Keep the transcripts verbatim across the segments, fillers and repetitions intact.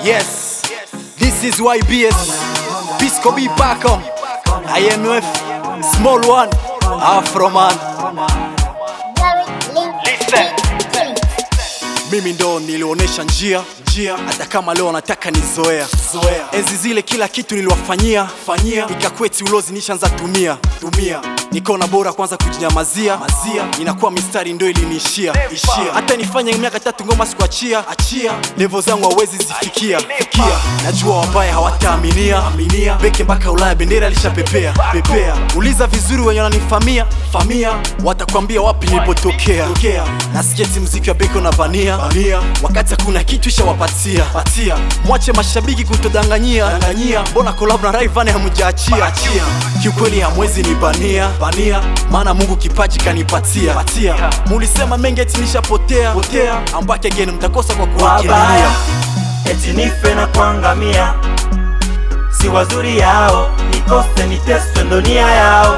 Yes, this is Y B S, Pisco B Pacom, I M F, Small One, Afro Man. Listen. Mimi ndo nilionesha njia, njia hata kama leo nataka nizoea, zoea. Enzi zile kila kitu niliwafanyia, fanyia ikakweti ulozi nishaanza tumia, tumia. Nikaona bora kwanza kujinyamazia, mazia. Inakuwa mistari ndo iliniishia, ishia. Hata nifanye miaka tatu ngoma sikuachia, achia. Level zangu hawezi zifikia, fikia. Najua wabaya hawataaminia, aminia. Beke mpaka Ulaya bendera lishapepea, pepea. Uliza vizuri wenye wananifamia, famia. Watakwambia wapi nilipotokea, na sketi muziki wa Beko na Vania, Vania. Wakati hakuna kitu ishawapatia, patia. Mwache mashabiki kutodanganyia, danganyia. Mbona collab na Rayvanny hamujaachia, achia. Kiukweli hamwezi nibania, bania. Maana Mungu kipaji kanipatia, patia. Mulisema mengi eti nishapotea, potea. Ambake again mtakosa kwa kuwakilia. Eti nife na kuangamia, si wazuri yao. Nikose niteswe ndo nia yao.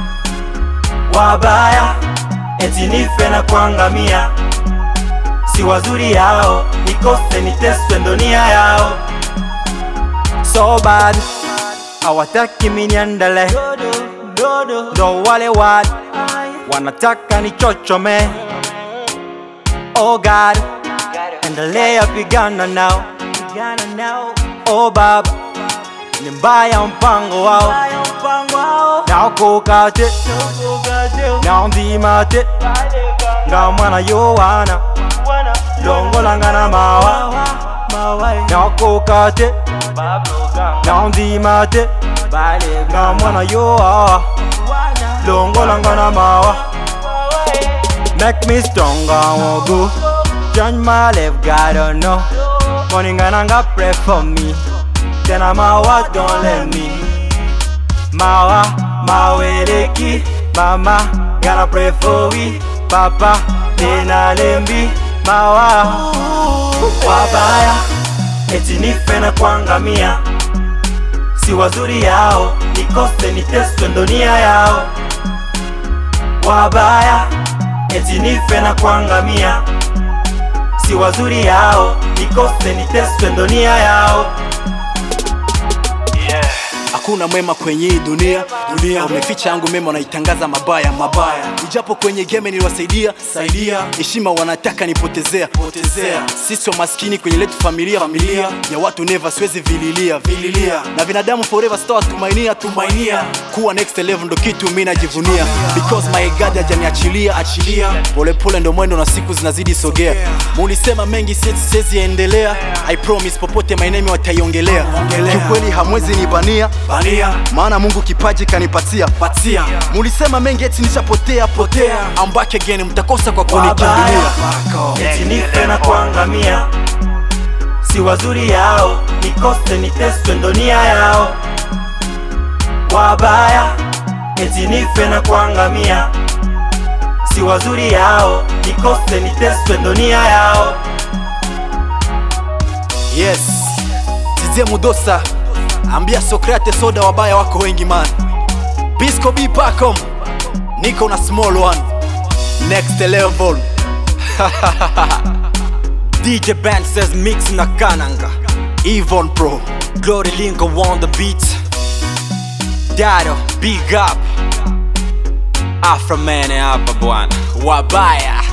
Wabaya, eti nife na kuangamia, si wazuri yao. Nikose niteswe ndo nia yao. So bad, hawataki mimi niendele. Ndo wale wad wanataka nichochome. Oh God, endelea pigana nao. Oh baba, ni mbaya mpango wao. Nao kukate, nao ndimate. Nga mwana Yohana, longo langana mawa. Nao kukate, nao ndimate. Nga mwana Yohana, longo langana mawa. Make me stronger, I won't go. Change my life, God don't know. Morning and I pray for me. Then I'm out, don't let me. Mawa, maweleki. Mama, gotta pray for we. Papa, tena lembi. Mawa, wabaya, eti nife na kuangamia, si wazuri yao. Nikose niteswe ndo nia yao. Wabaya, eti nife na kuangamia, si wazuri yao. Nikose niteswe ndo nia yao. Hakuna mwema kwenye hii dunia, dunia. Wameficha yangu mema wanaitangaza mabaya, mabaya. Ijapo kwenye game niliwasaidia, saidia. Heshima wanataka nipotezea, potezea. Sisi wa maskini kwenye letu familia, familia ya watu never siwezi vililia, vililia. Na binadamu forever star tumainia, tumainia. Kuwa next level ndo kitu mimi najivunia. Because my God hajaniachilia, achilia. Pole pole ndo mwendo na siku zinazidi sogea. Mulisema mengi siwezi endelea. I promise popote my name wataiongelea. Kiukweli hamwezi nibania, bania. Maana Mungu kipaji kanipatia, patia. Mulisema mengi eti nishapotea, potea. I'm back again mtakosa kwa kunikimbilia. Eti nife na kuangamia, si wazuri yao. Nikose niteswe ndo nia yao. Wabaya, eti nife na kuangamia, si wazuri yao. Nikose niteswe ndo nia yao. Yes, Tizie Mudosa, ambia Sokrate soda wabaya wako wengi man. Pisco B Pacom, niko na Small One, next level. D J Band says mix na kananga. Evon Pro, Glory Linko on the beat. Dado, big up. Afro Man hapa bwana. Wabaya.